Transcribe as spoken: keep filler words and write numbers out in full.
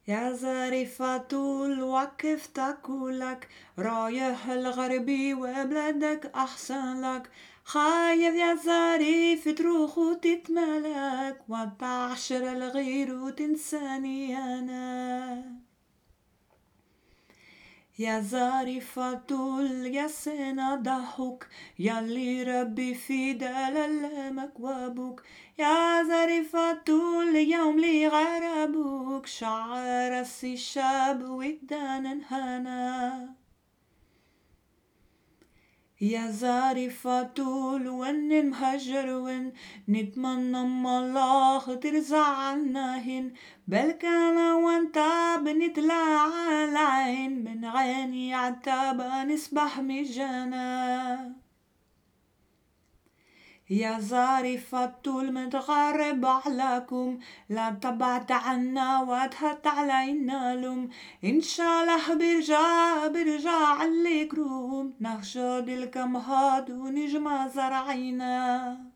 يا ظريفة الوقف تقولك رايح الغربي وبلادك أحسن لك. خايف يا ظريف تروح وتتملك وتعشر الغير وتنساني أنا. يا ظريفة الياسين ضحك ياللي ربي في دلالمك وابوك. يا ظريفة اليوم لي غربوك شعر الشاب ودان هنا. يا ظريفة الون مهجر ون نتمنى ما الله ترزع عناهن بل كان وانت بنطلع العين من عيني عتابة نسبح مجانا. يا ظريفة المتغرب علىكم لا تبعت عنا وتهت علينا لوم. إن شاء الله برجع برجع لك روم نخشد الكمهات ونجمع زرعينا.